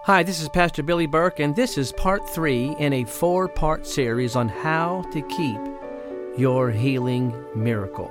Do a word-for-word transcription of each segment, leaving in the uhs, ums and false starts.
Hi, this is Pastor Billy Burke, and this is part three in a four-part series on how to keep your healing miracle.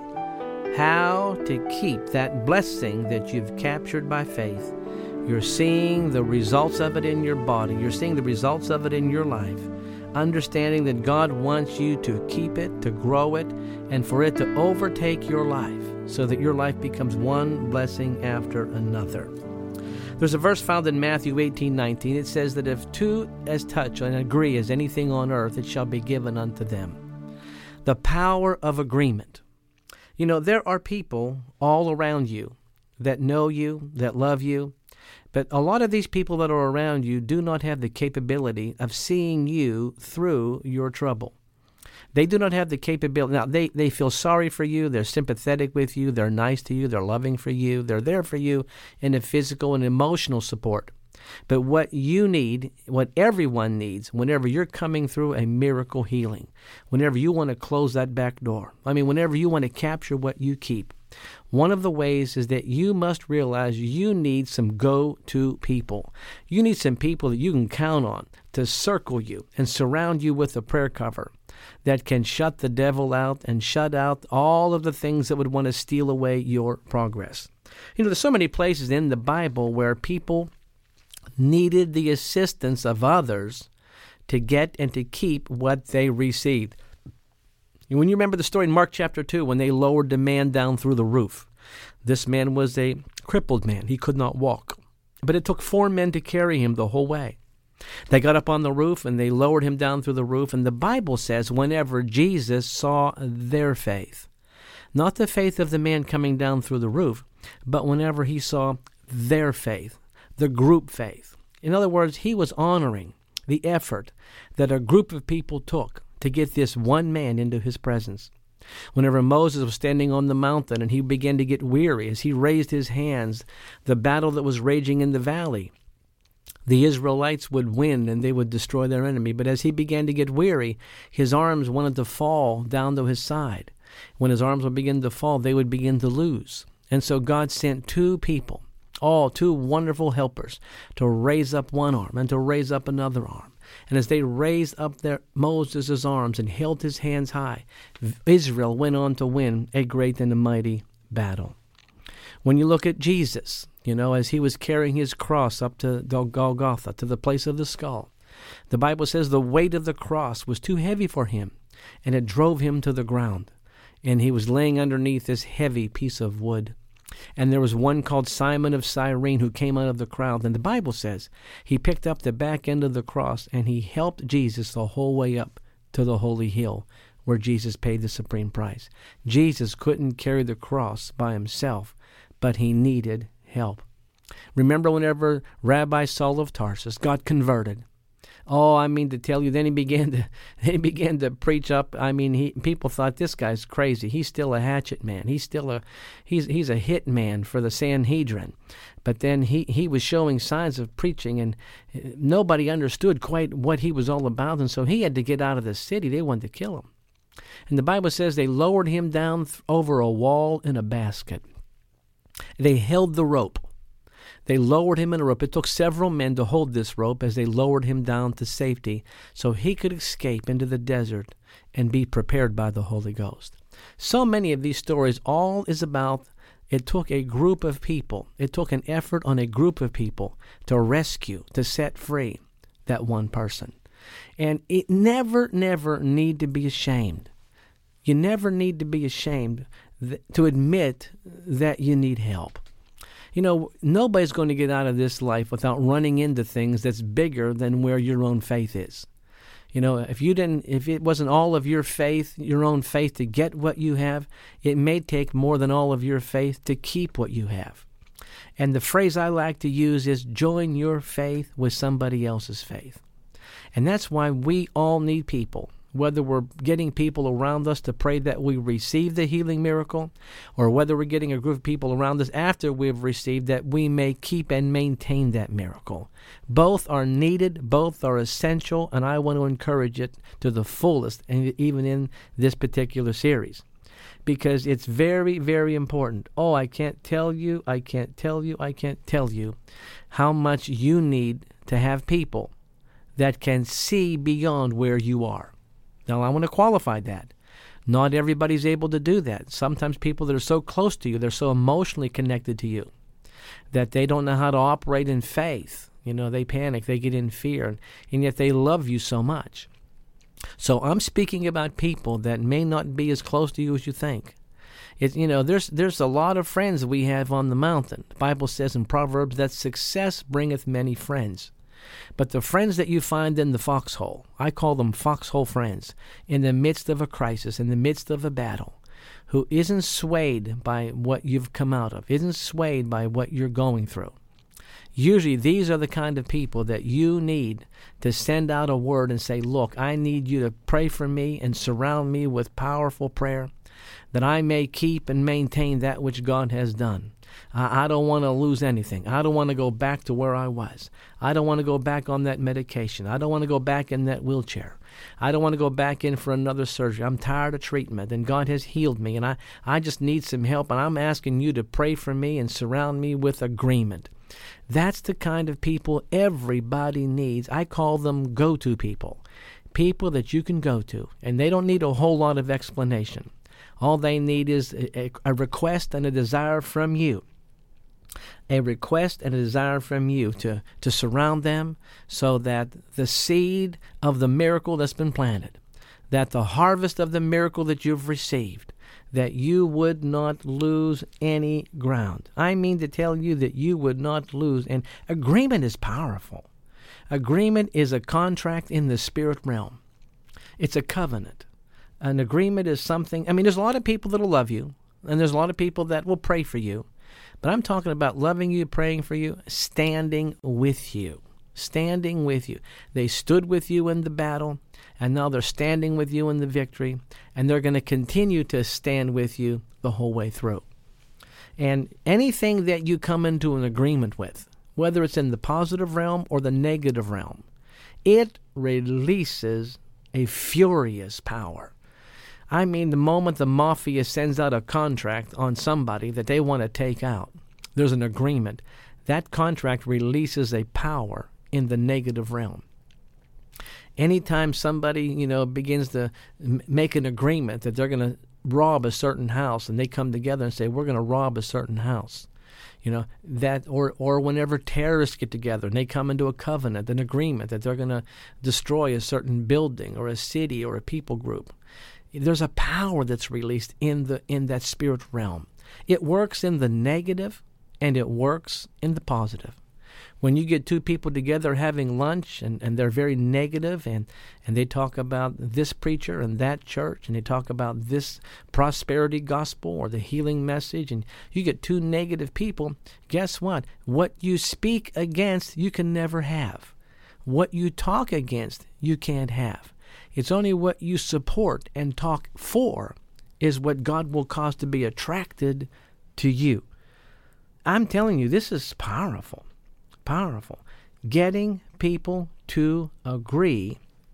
How to keep that blessing that you've captured by faith. You're seeing the results of it in your body. You're seeing the results of it in your life. Understanding that God wants you to keep it, to grow it, and for it to overtake your life so that your life becomes one blessing after another. There's a verse found in Matthew eighteen nineteen. It says that if two as touch and agree as anything on earth, it shall be given unto them. The power of agreement. You know, there are people all around you that know you, that love you, but a lot of these people that are around you do not have the capability of seeing you through your trouble. They do not have the capability. Now, they, they feel sorry for you. They're sympathetic with you. They're nice to you. They're loving for you. They're there for you in a physical and emotional support. But what you need, what everyone needs, whenever you're coming through a miracle healing, whenever you want to close that back door, I mean, whenever you want to capture what you keep, one of the ways is that you must realize you need some go-to people. You need some people that you can count on to circle you and surround you with a prayer cover that can shut the devil out and shut out all of the things that would want to steal away your progress. You know, there's so many places in the Bible where people needed the assistance of others to get and to keep what they received. When you remember the story in Mark chapter two, when they lowered the man down through the roof, this man was a crippled man. He could not walk. But it took four men to carry him the whole way. They got up on the roof and they lowered him down through the roof. And the Bible says whenever Jesus saw their faith, not the faith of the man coming down through the roof, but whenever he saw their faith, the group faith. In other words, he was honoring the effort that a group of people took to get this one man into his presence. Whenever Moses was standing on the mountain and he began to get weary as he raised his hands, the battle that was raging in the valley, the Israelites would win and they would destroy their enemy. But as he began to get weary, his arms wanted to fall down to his side. When his arms would begin to fall, they would begin to lose. And so God sent two people, all two wonderful helpers, to raise up one arm and to raise up another arm. And as they raised up their Moses' arms and held his hands high, Israel went on to win a great and a mighty battle. When you look at Jesus, you know, as he was carrying his cross up to Golgotha, to the place of the skull, the Bible says the weight of the cross was too heavy for him, and it drove him to the ground. And he was laying underneath this heavy piece of wood. And there was one called Simon of Cyrene who came out of the crowd. And the Bible says he picked up the back end of the cross and he helped Jesus the whole way up to the holy hill where Jesus paid the supreme price. Jesus couldn't carry the cross by himself, but he needed help. Remember whenever Rabbi Saul of Tarsus got converted? Oh, I mean to tell you, then he began to he began to preach up. I mean, he people thought this guy's crazy. He's still a hatchet man. He's still a he's he's a hit man for the Sanhedrin. But then he, he was showing signs of preaching, and nobody understood quite what he was all about, and so he had to get out of the city. They wanted to kill him. And the Bible says they lowered him down th- over a wall in a basket. They held the rope. They lowered him in a rope. It took several men to hold this rope as they lowered him down to safety so he could escape into the desert and be prepared by the Holy Ghost. So many of these stories, all is about it took a group of people. It took an effort on a group of people to rescue, to set free that one person. And it never, never need to be ashamed. You never need to be ashamed th- to admit that you need help. You know, nobody's going to get out of this life without running into things that's bigger than where your own faith is. You know, if you didn't, if it wasn't all of your faith, your own faith to get what you have, it may take more than all of your faith to keep what you have. And the phrase I like to use is join your faith with somebody else's faith. And that's why we all need people. Whether we're getting people around us to pray that we receive the healing miracle, or whether we're getting a group of people around us after we've received that we may keep and maintain that miracle. Both are needed, both are essential, and I want to encourage it to the fullest, and even in this particular series. because it's very, very important. Oh, I can't tell you, I can't tell you, I can't tell you how much you need to have people that can see beyond where you are. Now, I want to qualify that. Not everybody's able to do that. Sometimes people that are so close to you, they're so emotionally connected to you that they don't know how to operate in faith. You know, they panic, they get in fear, and, and yet they love you so much. So I'm speaking about people that may not be as close to you as you think. It, you know, there's there's a lot of friends we have on the mountain. The Bible says in Proverbs that success bringeth many friends. But the friends that you find in the foxhole, I call them foxhole friends, in the midst of a crisis, in the midst of a battle, who isn't swayed by what you've come out of, isn't swayed by what you're going through. Usually these are the kind of people that you need to send out a word and say, look, I need you to pray for me and surround me with powerful prayer that I may keep and maintain that which God has done. I, I don't want to lose anything. I don't want to go back to where I was. I don't want to go back on that medication. I don't want to go back in that wheelchair. I don't want to go back in for another surgery. I'm tired of treatment, and God has healed me, and I, I just need some help, and I'm asking you to pray for me and surround me with agreement. That's the kind of people everybody needs. I call them go-to people, people that you can go to, and they don't need a whole lot of explanation. All they need is a, a request and a desire from you. A request and a desire from you to, to surround them so that the seed of the miracle that's been planted, that the harvest of the miracle that you've received, that you would not lose any ground. I mean to tell you that you would not lose. And agreement is powerful. Agreement is a contract in the spirit realm. It's a covenant. An agreement is something, I mean, there's a lot of people that will love you, and there's a lot of people that will pray for you. But I'm talking about loving you, praying for you, standing with you. Standing with you. They stood with you in the battle, and now they're standing with you in the victory, and they're going to continue to stand with you the whole way through. And anything that you come into an agreement with, whether it's in the positive realm or the negative realm, it releases a furious power. I mean, the moment the mafia sends out a contract on somebody that they want to take out, there's an agreement. That contract releases a power in the negative realm. Anytime somebody, you know, begins to m- make an agreement that they're going to rob a certain house, and they come together and say, we're going to rob a certain house, you know, that, or, or whenever terrorists get together and they come into a covenant, an agreement that they're going to destroy a certain building or a city or a people group, there's a power that's released in the in that spirit realm. It works in the negative and it works in the positive. When you get two people together having lunch and, and they're very negative and, and they talk about this preacher and that church and they talk about this prosperity gospel or the healing message, and you get two negative people, guess what? What you speak against, you can never have. What you talk against, you can't have. It's only what you support and talk for is what God will cause to be attracted to you. I'm telling you, this is powerful. Powerful. Getting people to agree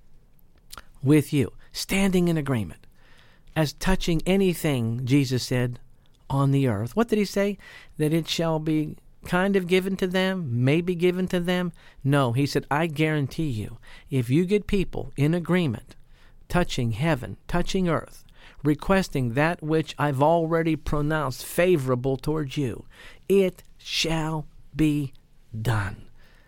with you. Standing in agreement. As touching anything, Jesus said, on the earth. What did he say? That it shall be kind of given to them, maybe given to them. No, he said, I guarantee you, if you get people in agreement, touching heaven, touching earth, requesting that which I've already pronounced favorable towards you, it shall be done.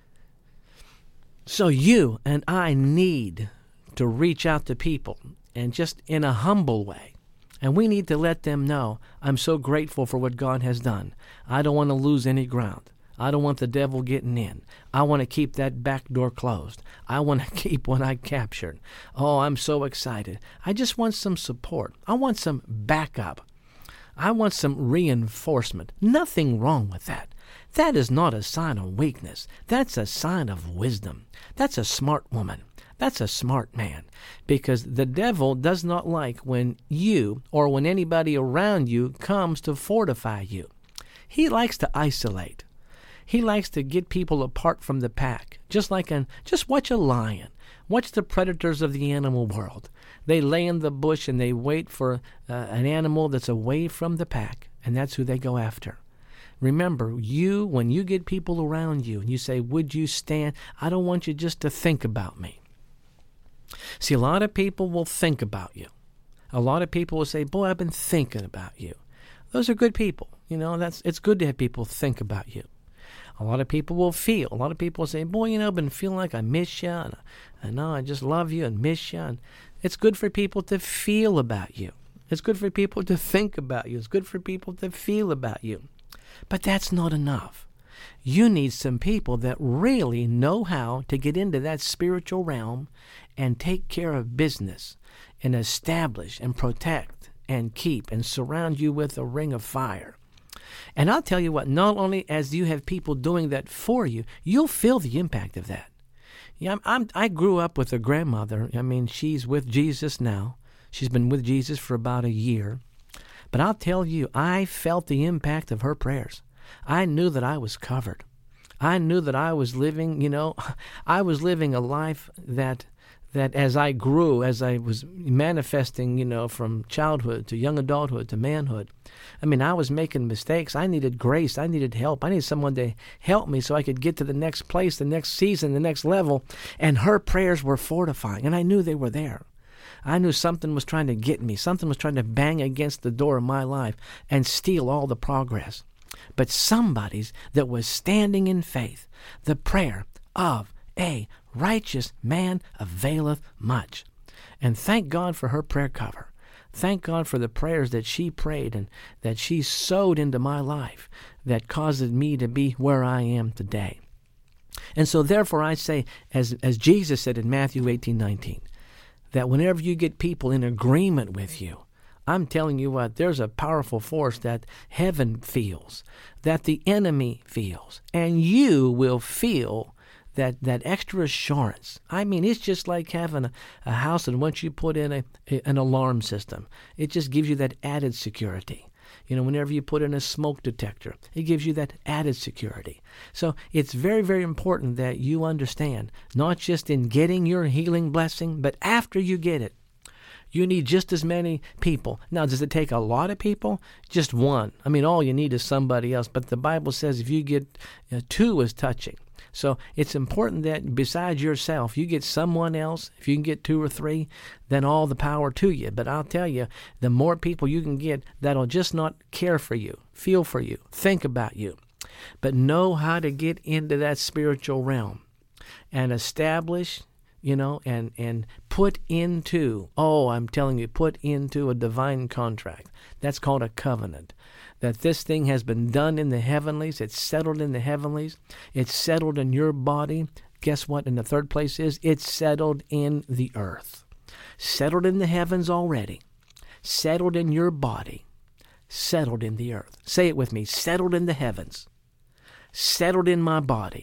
So you and I need to reach out to people, and just in a humble way. And we need to let them know, I'm so grateful for what God has done. I don't want to lose any ground. I don't want the devil getting in. I want to keep that back door closed. I want to keep what I captured. Oh, I'm so excited. I just want some support. I want some backup. I want some reinforcement. Nothing wrong with that. That is not a sign of weakness. That's a sign of wisdom. That's a smart woman. That's a smart man, because the devil does not like when you or when anybody around you comes to fortify you. He likes to isolate. He likes to get people apart from the pack. Just like an, just watch a lion. Watch the predators of the animal world. They lay in the bush and they wait for uh, an animal that's away from the pack, and that's who they go after. Remember, you, when you get people around you and you say, would you stand? I don't want you just to think about me. See, a lot of people will think about you. A lot of people will say, boy, I've been thinking about you. Those are good people. You know, that's it's good to have people think about you. A lot of people will feel. A lot of people will say, boy, you know, I've been feeling like I miss you. And I know I just love you and miss you. And it's good for people to feel about you. It's good for people to think about you. It's good for people to feel about you. But that's not enough. You need some people that really know how to get into that spiritual realm and take care of business and establish and protect and keep and surround you with a ring of fire. And I'll tell you what, not only as you have people doing that for you, you'll feel the impact of that. Yeah, I'm, I'm, I grew up with a grandmother. I mean, she's with Jesus now. She's been with Jesus for about a year. But I'll tell you, I felt the impact of her prayers. I knew that I was covered. I knew that I was living, you know, I was living a life that that as I grew, as I was manifesting, you know, from childhood to young adulthood to manhood, I mean, I was making mistakes. I needed grace. I needed help. I needed someone to help me so I could get to the next place, the next season, the next level. And her prayers were fortifying, and I knew they were there. I knew something was trying to get me. Something was trying to bang against the door of my life and steal all the progress. But somebody's that was standing in faith, the prayer of a righteous man availeth much. And thank God for her prayer cover. Thank God for the prayers that she prayed and that she sowed into my life that caused me to be where I am today. And so therefore I say, as, as Jesus said in Matthew eighteen nineteen, that whenever you get people in agreement with you, I'm telling you what, there's a powerful force that heaven feels, that the enemy feels, and you will feel that that extra assurance. I mean, it's just like having a, a house, and once you put in a, a an alarm system, it just gives you that added security. You know, whenever you put in a smoke detector, it gives you that added security. So it's very, very important that you understand, not just in getting your healing blessing, but after you get it, you need just as many people. Now, does it take a lot of people? Just one. I mean, all you need is somebody else. But the Bible says if you get uh, two is touching. So it's important that besides yourself, you get someone else. If you can get two or three, then all the power to you. But I'll tell you, the more people you can get that'll just not care for you, feel for you, think about you, but know how to get into that spiritual realm and establish, you know, and, and put into, oh, I'm telling you, put into a divine contract. That's called a covenant. That this thing has been done in the heavenlies. It's settled in the heavenlies. It's settled in your body. Guess what? In the third place is, it's settled in the earth. Settled in the heavens already. Settled in your body. Settled in the earth. Say it with me. Settled in the heavens. Settled in my body.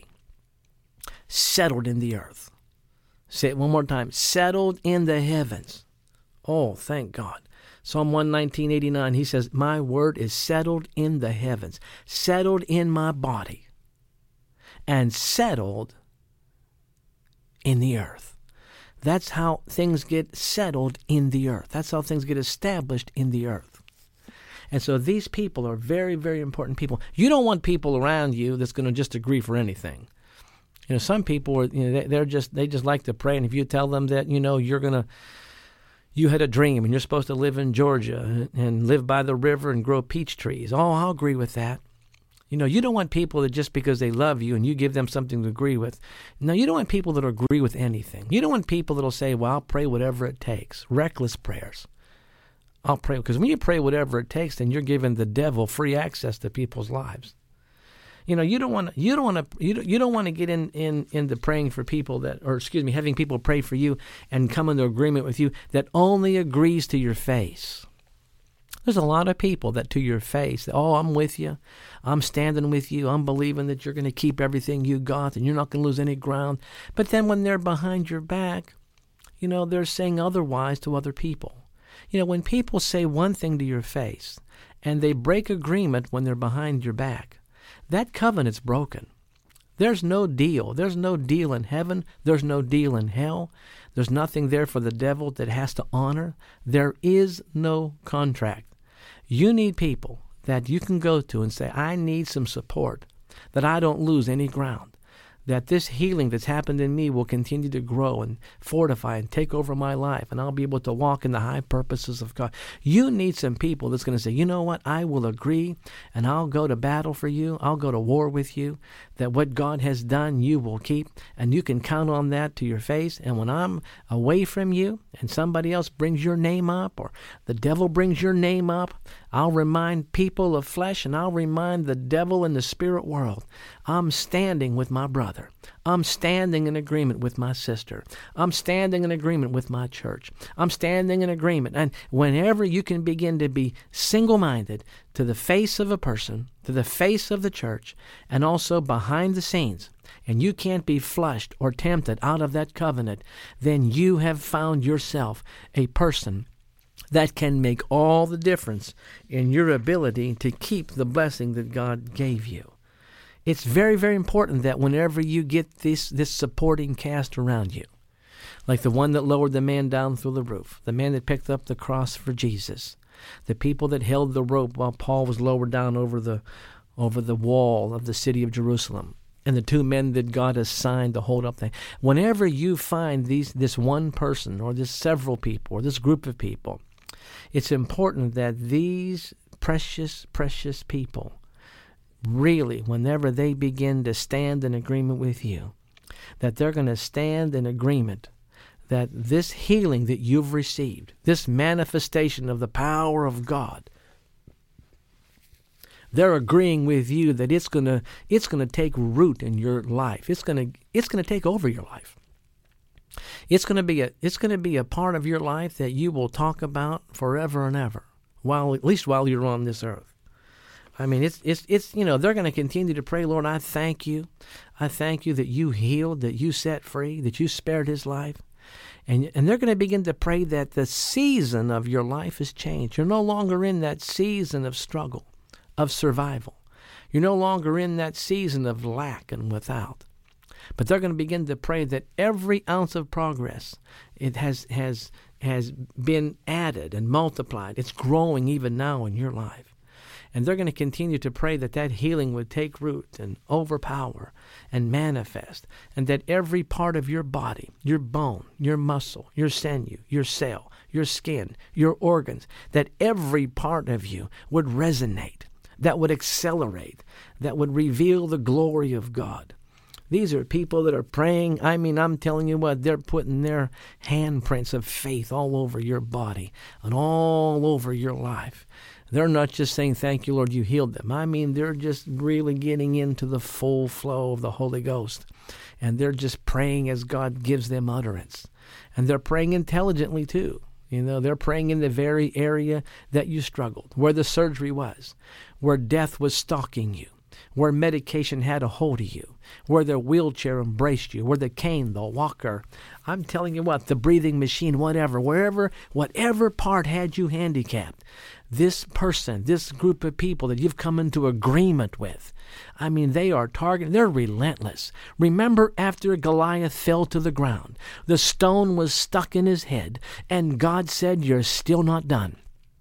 Settled in the earth. Say it one more time. Settled in the heavens. Oh, thank God. Psalm one nineteen, eighty-nine, he says, my word is settled in the heavens, settled in my body, and settled in the earth. That's how things get settled in the earth. That's how things get established in the earth. And so these people are very, very important people. You don't want people around you that's going to just agree for anything. You know, some people are, you know, they, they're just, they just like to pray. And if you tell them that, you know, you're going to, you had a dream and you're supposed to live in Georgia and live by the river and grow peach trees. Oh, I'll agree with that. You know, you don't want people that just because they love you and you give them something to agree with. No, you don't want people that agree with anything. You don't want people that will say, well, I'll pray whatever it takes. Reckless prayers. I'll pray. Because when you pray whatever it takes, then you're giving the devil free access to people's lives. You know, you don't want to. You don't want to. You don't, you don't want to get in, in into praying for people that, or excuse me, having people pray for you and come into agreement with you that only agrees to your face. There's a lot of people that to your face, oh, I'm with you, I'm standing with you, I'm believing that you're going to keep everything you got and you're not going to lose any ground. But then when they're behind your back, you know, they're saying otherwise to other people. You know, when people say one thing to your face and they break agreement when they're behind your back, that covenant's broken. There's no deal. There's no deal in heaven. There's no deal in hell. There's nothing there for the devil that has to honor. There is no contract. You need people that you can go to and say, I need some support, that I don't lose any ground, that this healing that's happened in me will continue to grow and fortify and take over my life, and I'll be able to walk in the high purposes of God. You need some people that's going to say, you know what, I will agree, and I'll go to battle for you. I'll go to war with you, that what God has done, you will keep, and you can count on that to your face. And when I'm away from you and somebody else brings your name up, or the devil brings your name up, I'll remind people of flesh, and I'll remind the devil in the spirit world, I'm standing with my brother. I'm standing in agreement with my sister. I'm standing in agreement with my church. I'm standing in agreement. And whenever you can begin to be single-minded to the face of a person, to the face of the church, and also behind the scenes, and you can't be flushed or tempted out of that covenant, then you have found yourself a person that can make all the difference in your ability to keep the blessing that God gave you. It's very, very important that whenever you get this, this supporting cast around you, like the one that lowered the man down through the roof, the man that picked up the cross for Jesus, the people that held the rope while Paul was lowered down over the over the wall of the city of Jerusalem, and the two men that God assigned to hold up things. Whenever you find these this one person or this several people or this group of people, it's important that these precious, precious people really, whenever they begin to stand in agreement with you, that they're going to stand in agreement that this healing that you've received, this manifestation of the power of God, they're agreeing with you that it's going to it's going to take root in your life. It's going to it's going to take over your life. It's going to be a it's going to be a part of your life that you will talk about forever and ever, while at least while you're on this earth. I mean, it's, it's, it's, you know, they're going to continue to pray, Lord, I thank you. I thank you that you healed, that you set free, that you spared his life. And, and they're going to begin to pray that the season of your life has changed. You're no longer in that season of struggle, of survival. You're no longer in that season of lack and without. But they're going to begin to pray that every ounce of progress, it has, has, has been added and multiplied. It's growing even now in your life. And they're going to continue to pray that that healing would take root and overpower and manifest, and that every part of your body, your bone, your muscle, your sinew, your cell, your skin, your organs, that every part of you would resonate, that would accelerate, that would reveal the glory of God. These are people that are praying. I mean, I'm telling you what, they're putting their handprints of faith all over your body and all over your life. They're not just saying, thank you, Lord, you healed them. I mean, they're just really getting into the full flow of the Holy Ghost. And they're just praying as God gives them utterance. And they're praying intelligently, too. You know, they're praying in the very area that you struggled, where the surgery was, where death was stalking you, where medication had a hold of you, where the wheelchair embraced you, where the cane, the walker, I'm telling you what, the breathing machine, whatever, wherever, whatever part had you handicapped, this person, this group of people that you've come into agreement with, I mean, they are targeted, they're relentless. Remember after Goliath fell to the ground, the stone was stuck in his head, and God said, you're still not done.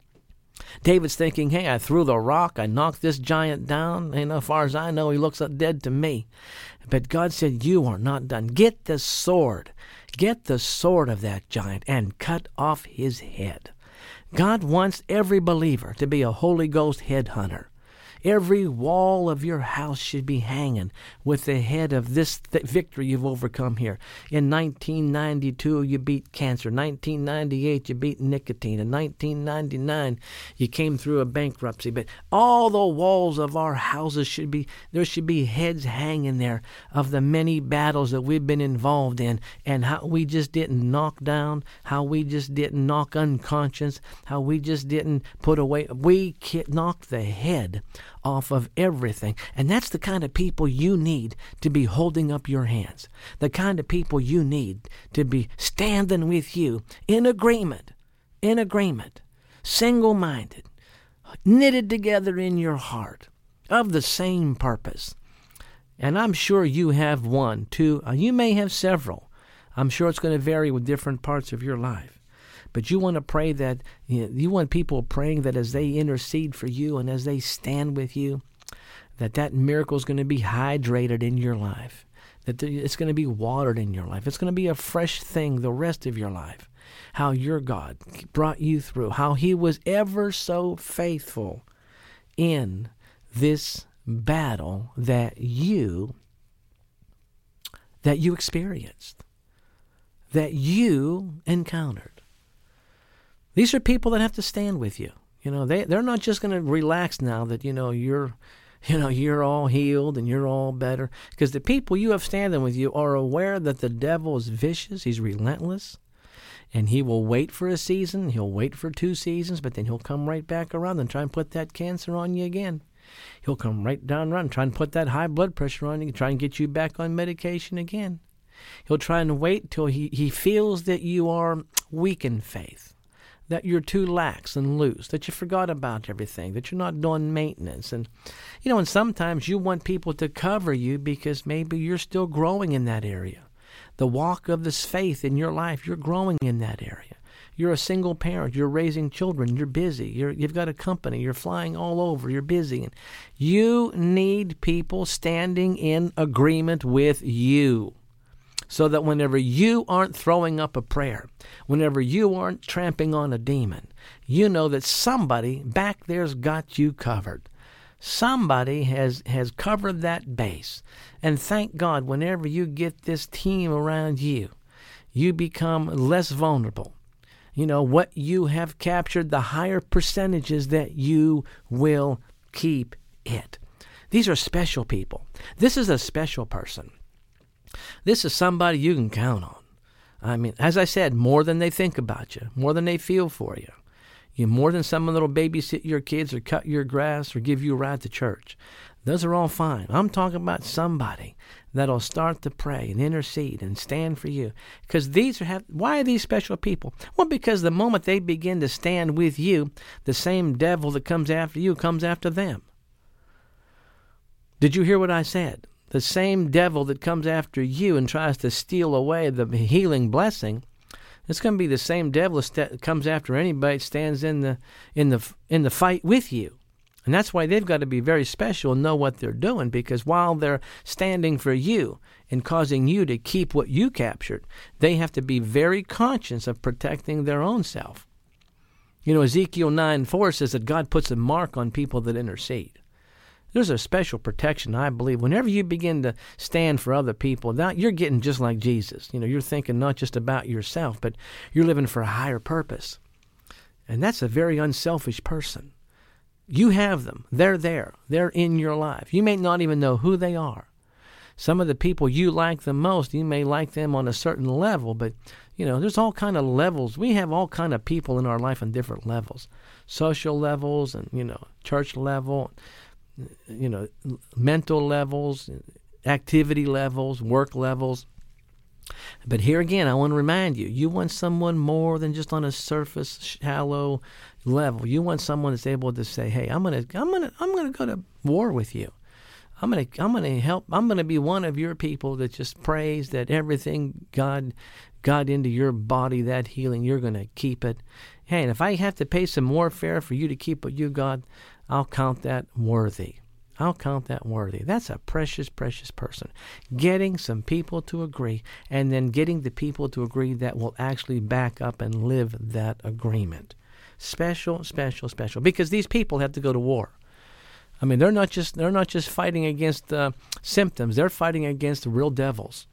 David's thinking, hey, I threw the rock, I knocked this giant down, and as far as I know, he looks dead to me. But God said, you are not done. Get the sword, get the sword of that giant, and cut off his head. God wants every believer to be a Holy Ghost headhunter. Every wall of your house should be hanging with the head of this th- victory you've overcome here. In nineteen ninety-two, you beat cancer. nineteen ninety-eight, you beat nicotine. In nineteen ninety-nine, you came through a bankruptcy. But all the walls of our houses should be, there should be heads hanging there of the many battles that we've been involved in, and how we just didn't knock down, how we just didn't knock unconscious, how we just didn't put away. We knocked the head off of everything. And that's the kind of people you need to be holding up your hands. The kind of people you need to be standing with you in agreement, in agreement, single-minded, knitted together in your heart, of the same purpose. And I'm sure you have one, two, uh, you may have several. I'm sure it's going to vary with different parts of your life. But you want to pray that, you know, you want people praying that as they intercede for you and as they stand with you, that that miracle is going to be hydrated in your life, that it's going to be watered in your life. It's going to be a fresh thing the rest of your life. How your God brought you through, how he was ever so faithful in this battle that you that you experienced, that you encountered. These are people that have to stand with you. You know, they they're not just going to relax now that, you know, you're you know, you're all healed and you're all better, because the people you have standing with you are aware that the devil is vicious, he's relentless. And he will wait for a season, he'll wait for two seasons, but then he'll come right back around and try and put that cancer on you again. He'll come right down around and try and put that high blood pressure on you, try and get you back on medication again. He'll try and wait till he, he feels that you are weak in faith, that you're too lax and loose, that you forgot about everything, that you're not doing maintenance. And, you know, and sometimes you want people to cover you because maybe you're still growing in that area. The walk of this faith in your life, you're growing in that area. You're a single parent. You're raising children. You're busy. You're, you've got a company. You're flying all over. You're busy. And you need people standing in agreement with you so that whenever you aren't throwing up a prayer, whenever you aren't tramping on a demon, you know that somebody back there's got you covered. Somebody has, has covered that base. And thank God, whenever you get this team around you, you become less vulnerable. You know, what you have captured, the higher percentages that you will keep it. These are special people. This is a special person. This is somebody you can count on. I mean, as I said, more than they think about you, more than they feel for you. You more than someone that'll babysit your kids or cut your grass or give you a ride to church. Those are all fine. I'm talking about somebody that'll start to pray and intercede and stand for you. Because these are, have, why are these special people? Well, because the moment they begin to stand with you, the same devil that comes after you comes after them. Did you hear what I said? The same devil that comes after you and tries to steal away the healing blessing, it's going to be the same devil that comes after anybody that stands in the in the in the fight with you. And that's why they've got to be very special and know what they're doing, because while they're standing for you and causing you to keep what you captured, they have to be very conscious of protecting their own self. You know, Ezekiel nine four says that God puts a mark on people that intercede. There's a special protection, I believe. Whenever you begin to stand for other people, now you're getting just like Jesus. You know, you're thinking not just about yourself, but you're living for a higher purpose. And that's a very unselfish person. You have them. They're there. They're in your life. You may not even know who they are. Some of the people you like the most, you may like them on a certain level, but, you know, there's all kind of levels. We have all kind of people in our life on different levels. Social levels and, you know, church level, you know, mental levels, activity levels, work levels. But here again, I want to remind you, you want someone more than just on a surface, shallow level. You want someone that's able to say, "Hey, I'm gonna, I'm gonna, I'm gonna go to war with you. I'm gonna, I'm gonna help. I'm gonna be one of your people that just prays that everything God got into your body, that healing, you're gonna keep it. Hey, and if I have to pay some warfare for you to keep what you got, I'll count that worthy. I'll count that worthy." That's a precious, precious person. Getting some people to agree, and then getting the people to agree that will actually back up and live that agreement. Special, special, special. Because these people have to go to war. I mean, they're not just they're not just fighting against uh, symptoms. They're fighting against real devils.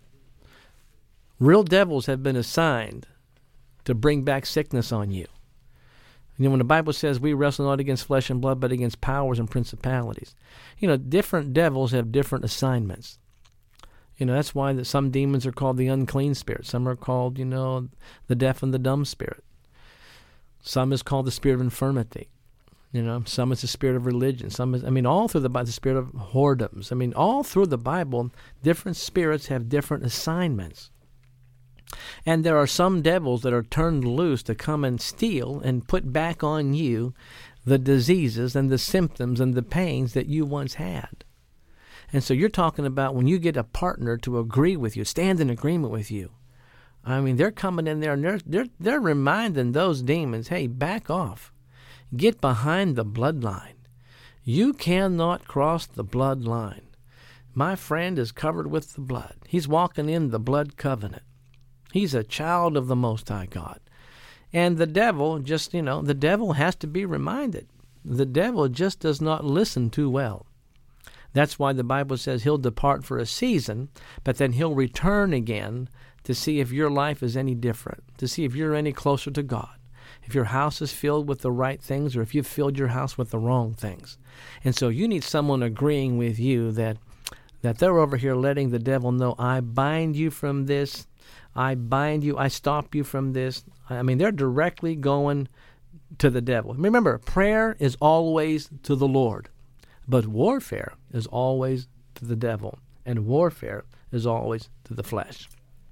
Real devils have been assigned to bring back sickness on you. You know, when the Bible says we wrestle not against flesh and blood, but against powers and principalities. You know, different devils have different assignments. You know, that's why that some demons are called the unclean spirit. Some are called, you know, the deaf and the dumb spirit. Some is called the spirit of infirmity. You know, some is the spirit of religion. Some is, I mean, all through the Bible, the spirit of whoredoms. I mean, all through the Bible, different spirits have different assignments. And there are some devils that are turned loose to come and steal and put back on you the diseases and the symptoms and the pains that you once had. And so you're talking about when you get a partner to agree with you, stand in agreement with you. I mean, they're coming in there and they're they're they're reminding those demons, hey, back off. Get behind the bloodline. You cannot cross the bloodline. My friend is covered with the blood. He's walking in the blood covenant. He's a child of the Most High God. And the devil just, you know, the devil has to be reminded. The devil just does not listen too well. That's why the Bible says he'll depart for a season, but then he'll return again to see if your life is any different, to see if you're any closer to God, if your house is filled with the right things or if you've filled your house with the wrong things. And so you need someone agreeing with you that that they're over here letting the devil know, I bind you from this, I bind you, I stop you from this. I mean, they're directly going to the devil. Remember, prayer is always to the Lord, but warfare is always to the devil, and warfare is always to the flesh.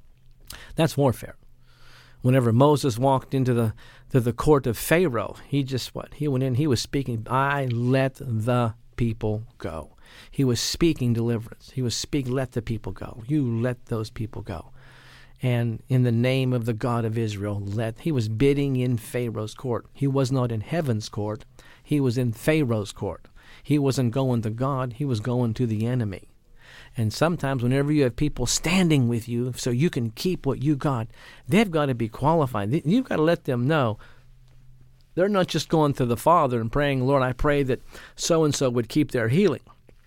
That's warfare. Whenever Moses walked into the to the court of Pharaoh, he just what? He went in, he was speaking, I let the people go. He was speaking deliverance. He was speaking, let the people go. You let those people go. And in the name of the God of Israel, let he was bidding in Pharaoh's court. He was not in heaven's court. He was in Pharaoh's court. He wasn't going to God. He was going to the enemy. And sometimes whenever you have people standing with you so you can keep what you got, they've got to be qualified. You've got to let them know they're not just going to the Father and praying, Lord, I pray that so-and-so would keep their healing.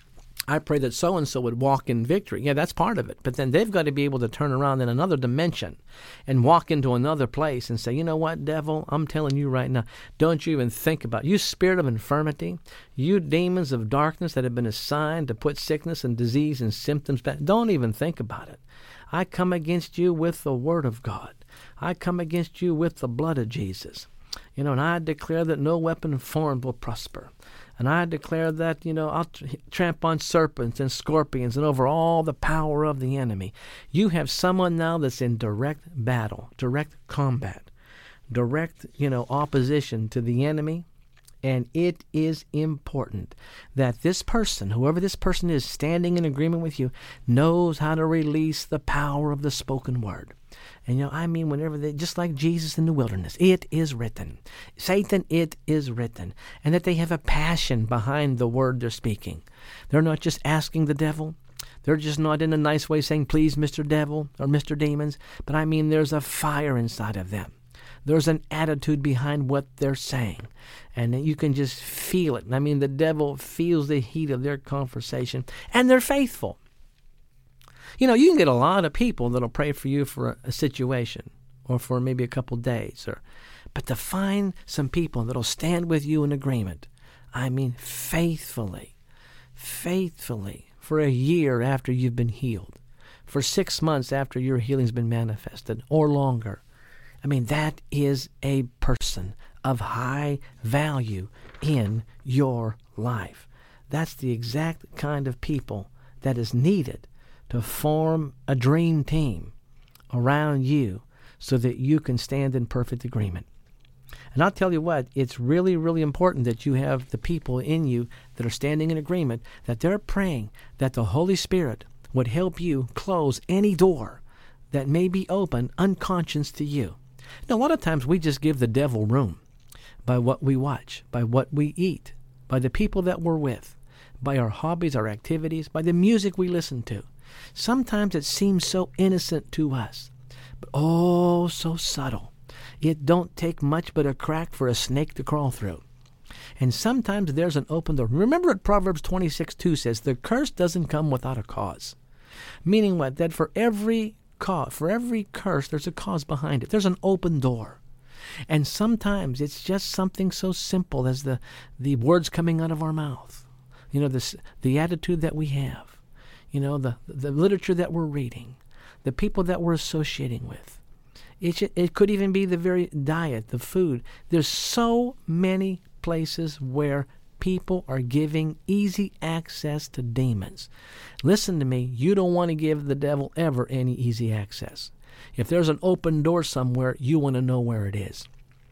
I pray that so-and-so would walk in victory. Yeah, that's part of it. But then they've got to be able to turn around in another dimension and walk into another place and say, you know what, devil, I'm telling you right now, don't you even think about it. You spirit of infirmity, you demons of darkness that have been assigned to put sickness and disease and symptoms back, don't even think about it. I come against you with the word of God. I come against you with the blood of Jesus. You know, and I declare that no weapon formed will prosper. And I declare that, you know, I'll tramp on serpents and scorpions and over all the power of the enemy. You have someone now that's in direct battle, direct combat, direct, you know, opposition to the enemy. And it is important that this person, whoever this person is standing in agreement with you, knows how to release the power of the spoken word. And, you know, I mean, whenever they, just like Jesus in the wilderness, it is written. Satan, it is written. And that they have a passion behind the word they're speaking. They're not just asking the devil. They're just not in a nice way saying, please, Mister Devil or Mister Demons. But I mean, there's a fire inside of them. There's an attitude behind what they're saying. And you can just feel it. I mean, the devil feels the heat of their conversation. And they're faithful. You know, you can get a lot of people that'll pray for you for a, a situation or for maybe a couple days. or, But to find some people that'll stand with you in agreement, I mean, faithfully, faithfully, for a year after you've been healed, for six months after your healing's been manifested, or longer. I mean, that is a person of high value in your life. That's the exact kind of people that is needed to form a dream team around you so that you can stand in perfect agreement. And I'll tell you what, it's really, really important that you have the people in you that are standing in agreement, that they're praying that the Holy Spirit would help you close any door that may be open unconscious to you. Now, a lot of times we just give the devil room by what we watch, by what we eat, by the people that we're with, by our hobbies, our activities, by the music we listen to. Sometimes it seems so innocent to us, but oh, so subtle. It don't take much but a crack for a snake to crawl through. And sometimes there's an open door. Remember what Proverbs twenty-six two says, the curse doesn't come without a cause. Meaning what? That for every cause, for every curse, there's a cause behind it. There's an open door. And sometimes it's just something so simple as the, the words coming out of our mouth. You know, this, the attitude that we have. You know, the, the literature that we're reading. The people that we're associating with. It, it could even be the very diet, the food. There's so many places where people are giving easy access to demons. Listen to me, you don't want to give the devil ever any easy access. If there's an open door somewhere, you want to know where it is.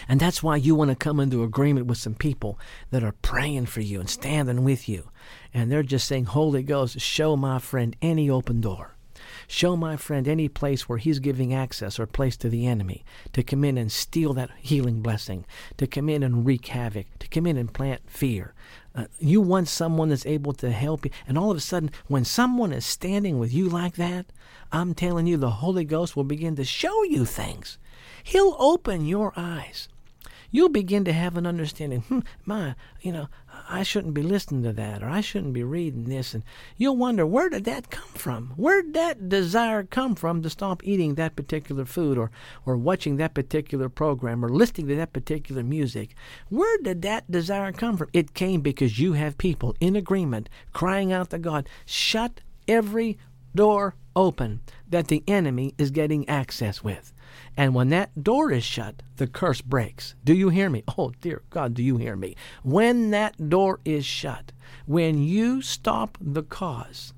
And that's why you want to come into agreement with some people that are praying for you and standing with you. And they're just saying, Holy Ghost, show my friend any open door. Show my friend any place where he's giving access or place to the enemy to come in and steal that healing blessing, to come in and wreak havoc, to come in and plant fear. Uh, you want someone that's able to help you. And all of a sudden, when someone is standing with you like that, I'm telling you, the Holy Ghost will begin to show you things. He'll open your eyes. You'll begin to have an understanding, hmm, my, you know, I shouldn't be listening to that, or I shouldn't be reading this. And you'll wonder, where did that come from? Where did that desire come from to stop eating that particular food, or, or watching that particular program, or listening to that particular music? Where did that desire come from? It came because you have people in agreement, crying out to God, shut every door open that the enemy is getting access with. And when that door is shut, the curse breaks. Do you hear me? Oh, dear God, do you hear me? When that door is shut, when you stop the cause,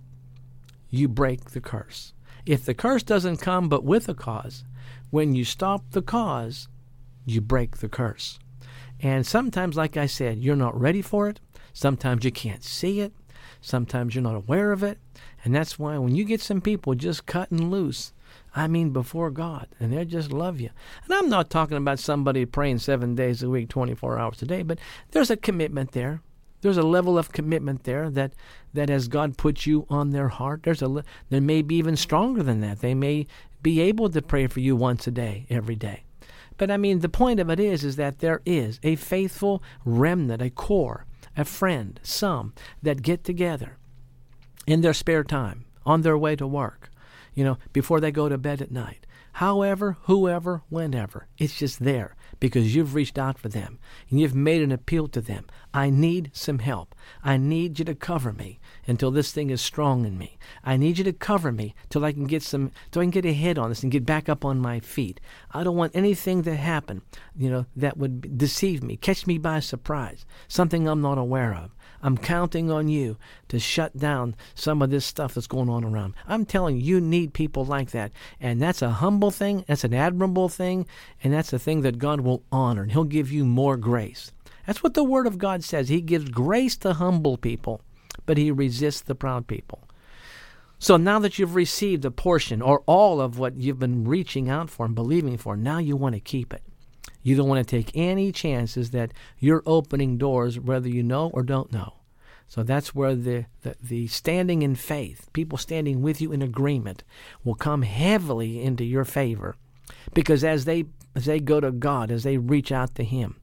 you break the curse. If the curse doesn't come but with a cause, when you stop the cause, you break the curse. And sometimes, like I said, you're not ready for it. Sometimes you can't see it. Sometimes you're not aware of it. And that's why when you get some people just cutting loose, I mean before God, and they just love you. And I'm not talking about somebody praying seven days a week, twenty-four hours a day, but there's a commitment there. There's a level of commitment there that, that as God puts you on their heart, there's a there may be even stronger than that. They may be able to pray for you once a day, every day. But I mean, the point of it is, is that there is a faithful remnant, a core, a friend, some that get together in their spare time, on their way to work, you know, before they go to bed at night. However, whoever, whenever, it's just there because you've reached out for them and you've made an appeal to them. I need some help. I need you to cover me until this thing is strong in me. I need you to cover me till I can get some, till I can get ahead on this and get back up on my feet. I don't want anything to happen, you know, that would deceive me, catch me by surprise, something I'm not aware of. I'm counting on you to shut down some of this stuff that's going on around. I'm telling you, you need people like that. And that's a humble thing. That's an admirable thing. And that's a thing that God will honor. And He'll give you more grace. That's what the Word of God says. He gives grace to humble people, but He resists the proud people. So now that you've received a portion or all of what you've been reaching out for and believing for, now you want to keep it. You don't want to take any chances that you're opening doors whether you know or don't know. So that's where the, the, the standing in faith, people standing with you in agreement, will come heavily into your favor. Because as they as they go to God, as they reach out to Him,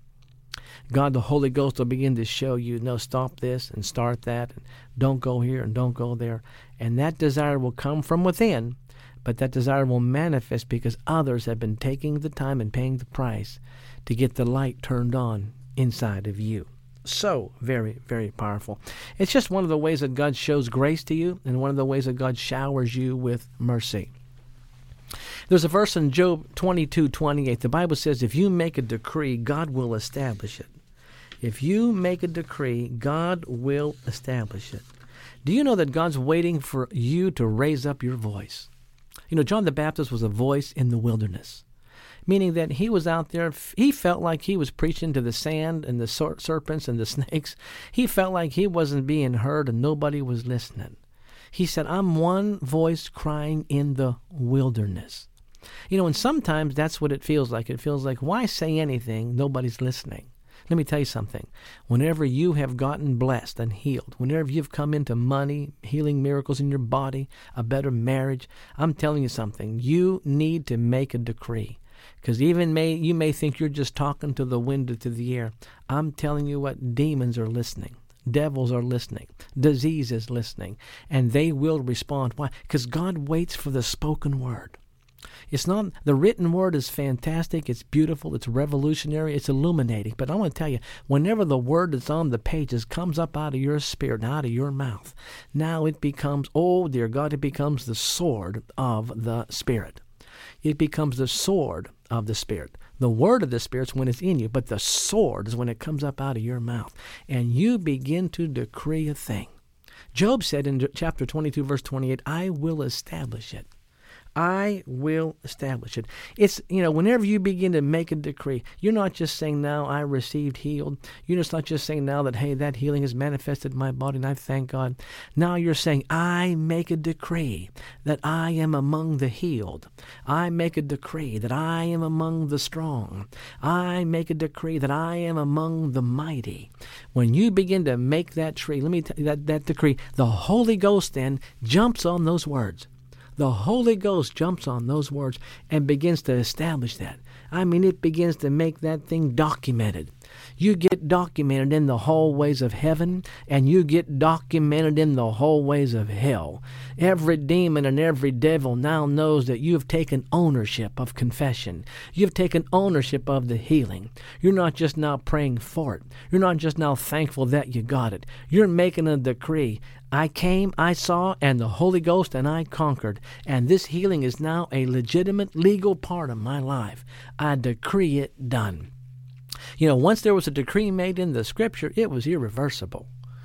God, the Holy Ghost, will begin to show you, no, stop this and start that, and don't go here and don't go there. And that desire will come from within, but that desire will manifest because others have been taking the time and paying the price to get the light turned on inside of you. So very, very powerful. It's just one of the ways that God shows grace to you and one of the ways that God showers you with mercy. There's a verse in Job twenty-two twenty-eight. The Bible says, if you make a decree, God will establish it. If you make a decree, God will establish it. Do you know that God's waiting for you to raise up your voice? You know, John the Baptist was a voice in the wilderness, meaning that he was out there. He felt like he was preaching to the sand and the serpents and the snakes. He felt like he wasn't being heard and nobody was listening. He said, I'm one voice crying in the wilderness. You know, and sometimes that's what it feels like. It feels like, why say anything? Nobody's listening. Let me tell you something. Whenever you have gotten blessed and healed, whenever you've come into money, healing miracles in your body, a better marriage, I'm telling you something. You need to make a decree. Because even may you may think you're just talking to the wind or to the air. I'm telling you what, demons are listening. Devils are listening. Disease is listening. And they will respond. Why? Because God waits for the spoken word. It's not, the written word is fantastic, it's beautiful, it's revolutionary, it's illuminating. But I want to tell you, whenever the word that's on the pages comes up out of your spirit, out of your mouth, now it becomes, oh dear God, it becomes the sword of the Spirit. It becomes the sword of the Spirit. The word of the Spirit's when it's in you, but the sword is when it comes up out of your mouth. And you begin to decree a thing. Job said in chapter twenty-two, verse twenty-eight, I will establish it. I will establish it. It's, you know, whenever you begin to make a decree, you're not just saying, now I received healed. You're just not just saying now that, hey, that healing has manifested in my body and I thank God. Now you're saying, I make a decree that I am among the healed. I make a decree that I am among the strong. I make a decree that I am among the mighty. When you begin to make that tree, let me tell you that, that decree, the Holy Ghost then jumps on those words. The Holy Ghost jumps on those words and begins to establish that. I mean, it begins to make that thing documented. You get documented in the hallways of heaven, and you get documented in the hallways of hell. Every demon and every devil now knows that you have taken ownership of confession. You've taken ownership of the healing. You're not just now praying for it. You're not just now thankful that you got it. You're making a decree. I came, I saw, and the Holy Ghost, and I conquered. And this healing is now a legitimate legal part of my life. I decree it done. You know, once there was a decree made in the Scripture, it was irreversible.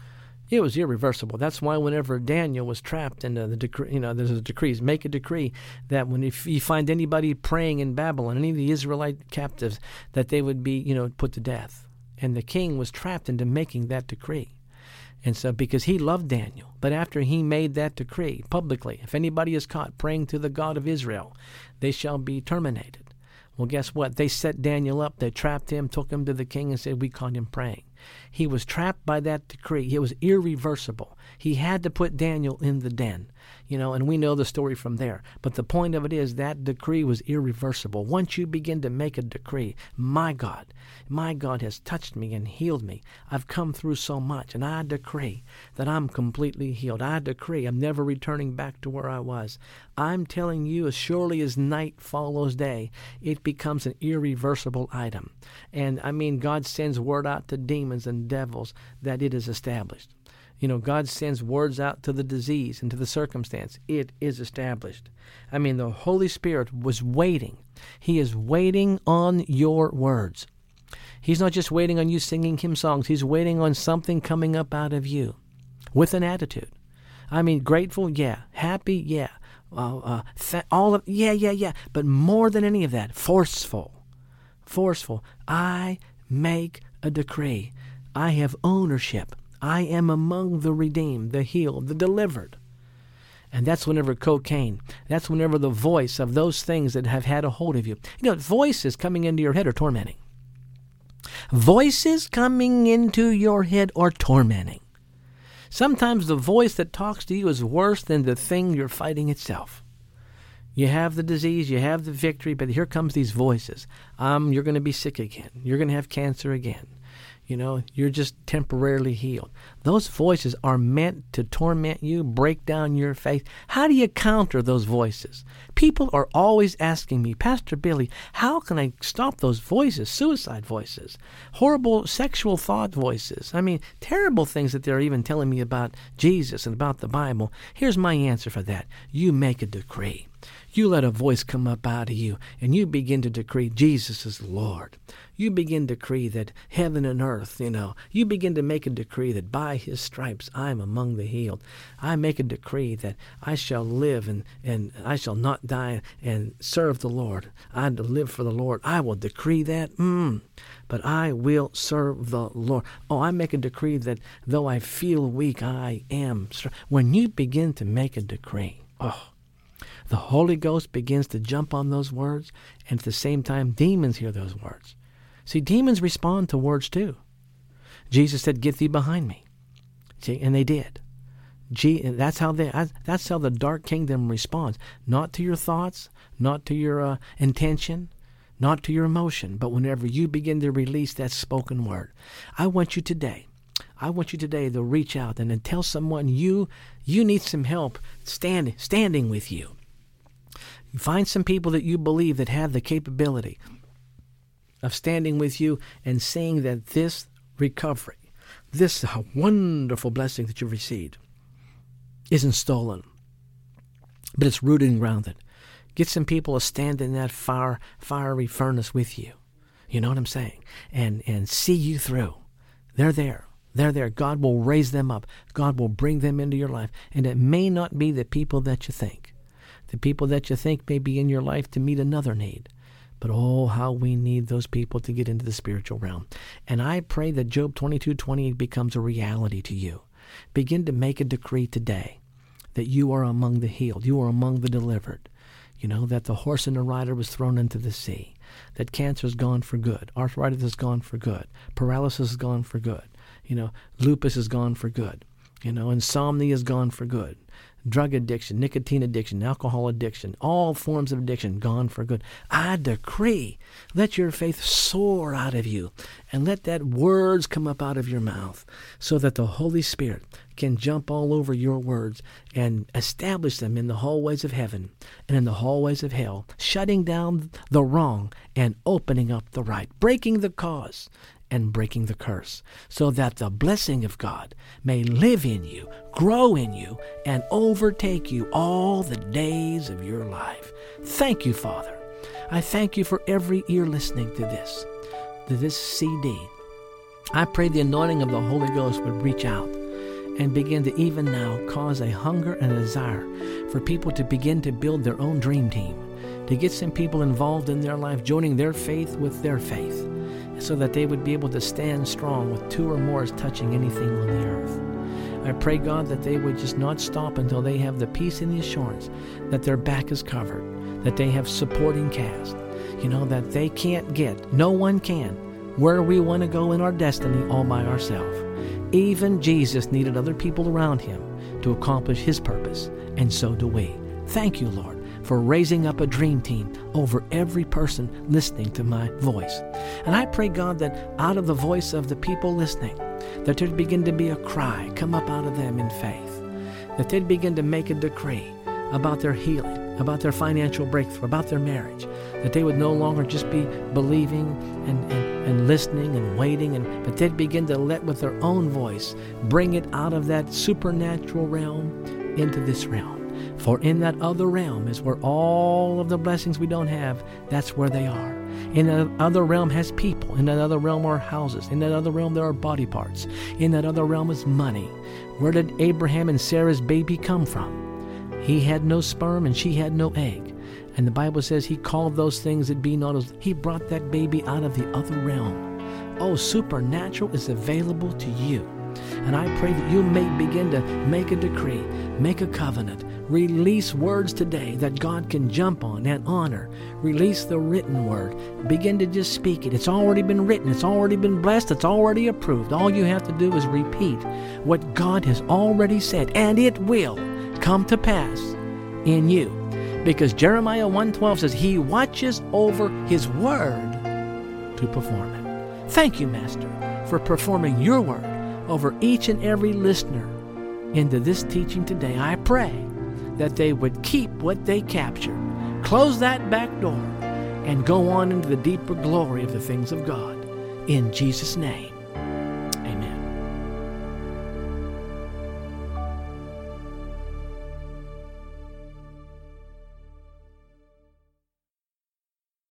It was irreversible. That's why whenever Daniel was trapped in the, the decree, you know, there's a decree, make a decree that when if you find anybody praying in Babylon, any of the Israelite captives, that they would be, you know, put to death. And the king was trapped into making that decree. And so, because he loved Daniel, but after he made that decree publicly, if anybody is caught praying to the God of Israel, they shall be terminated. Well, guess what? They set Daniel up. They trapped him, took him to the king, and said, we caught him praying. He was trapped by that decree. It was irreversible. He had to put Daniel in the den, you know, and we know the story from there. But the point of it is that decree was irreversible. Once you begin to make a decree, my God, my God has touched me and healed me. I've come through so much, and I decree that I'm completely healed. I decree I'm never returning back to where I was. I'm telling you, as surely as night follows day, it becomes an irreversible item. And I mean, God sends word out to demons and devils that it is established. You know, God sends words out to the disease and to the circumstance. It is established. I mean, the Holy Spirit was waiting. He is waiting on your words. He's not just waiting on you singing hymn songs. He's waiting on something coming up out of you with an attitude. I mean, grateful, yeah. Happy, yeah. Uh, uh, th- all of, yeah, yeah, yeah. But more than any of that, forceful. Forceful. I make a decree. I have ownership. I am among the redeemed, the healed, the delivered. And that's whenever cocaine, that's whenever the voice of those things that have had a hold of you. You know, voices coming into your head are tormenting. Voices coming into your head are tormenting. Sometimes the voice that talks to you is worse than the thing you're fighting itself. You have the disease, you have the victory, but here comes these voices. Um, you're going to be sick again. You're going to have cancer again. You know, you're just temporarily healed. Those voices are meant to torment you, break down your faith. How do you counter those voices? People are always asking me, Pastor Billy, how can I stop those voices, suicide voices, horrible sexual thought voices? I mean, terrible things that they're even telling me about Jesus and about the Bible. Here's my answer for that. You make a decree. You let a voice come up out of you, and you begin to decree Jesus is Lord. You begin to decree that heaven and earth, you know, you begin to make a decree that by his stripes I am among the healed. I make a decree that I shall live and, and I shall not die and serve the Lord. I live for the Lord. I will decree that. Mm. But I will serve the Lord. Oh, I make a decree that though I feel weak, I am strong. When you begin to make a decree, oh, the Holy Ghost begins to jump on those words, and at the same time, demons hear those words. See, demons respond to words too. Jesus said, "Get thee behind me." See, and they did. Gee, that's how they. That's how the dark kingdom responds. Not to your thoughts, not to your uh, intention, not to your emotion, but whenever you begin to release that spoken word. I want you today. I want you today to reach out and then tell someone you you need some help stand, standing with you. Find some people that you believe that have the capability of standing with you and saying that this recovery, this wonderful blessing that you've received, isn't stolen, but it's rooted and grounded. Get some people to stand in that fire, fiery furnace with you. You know what I'm saying? And and see you through. They're there. They're there. God will raise them up. God will bring them into your life. And it may not be the people that you think. the people that you think may be in your life to meet another need. But oh, how we need those people to get into the spiritual realm. And I pray that Job twenty-two twenty-eight becomes a reality to you. Begin to make a decree today that you are among the healed, you are among the delivered. You know, that the horse and the rider was thrown into the sea, that cancer is gone for good, arthritis is gone for good, paralysis is gone for good, you know, lupus is gone for good, you know, insomnia is gone for good. Drug addiction, nicotine addiction, alcohol addiction, all forms of addiction gone for good. I decree, let your faith soar out of you and let that words come up out of your mouth so that the Holy Spirit can jump all over your words and establish them in the hallways of heaven and in the hallways of hell, shutting down the wrong and opening up the right, breaking the cause and breaking the curse, so that the blessing of God may live in you, grow in you, and overtake you all the days of your life. Thank you, Father. I thank you for every ear listening to this, to this C D. I pray the anointing of the Holy Ghost would reach out and begin to even now cause a hunger and a desire for people to begin to build their own dream team, to get some people involved in their life, joining their faith with their faith, so that they would be able to stand strong with two or more touching anything on the earth. I pray, God, that they would just not stop until they have the peace and the assurance that their back is covered, that they have supporting cast, you know, that they can't get, no one can, where we want to go in our destiny all by ourselves. Even Jesus needed other people around him to accomplish his purpose, and so do we. Thank you, Lord, for raising up a dream team over every person listening to my voice. And I pray, God, that out of the voice of the people listening, that there'd begin to be a cry come up out of them in faith, that they'd begin to make a decree about their healing, about their financial breakthrough, about their marriage, that they would no longer just be believing and, and, and listening and waiting, and but they'd begin to let with their own voice bring it out of that supernatural realm into this realm. For in that other realm is where all of the blessings we don't have, that's where they are. In that other realm has people. In that other realm are houses. In that other realm there are body parts. In that other realm is money. Where did Abraham and Sarah's baby come from? He had no sperm and she had no egg. And the Bible says he called those things that be not as. He brought that baby out of the other realm. Oh, supernatural is available to you. And I pray that you may begin to make a decree, make a covenant, release words today that God can jump on and honor. Release the written word. Begin to just speak it. It's already been written. It's already been blessed. It's already approved. All you have to do is repeat what God has already said, and it will come to pass in you. Because Jeremiah one twelve says, he watches over his word to perform it. Thank you, Master, for performing your word over each and every listener into this teaching today. I pray that they would keep what they captured, close that back door, and go on into the deeper glory of the things of God. In Jesus' name,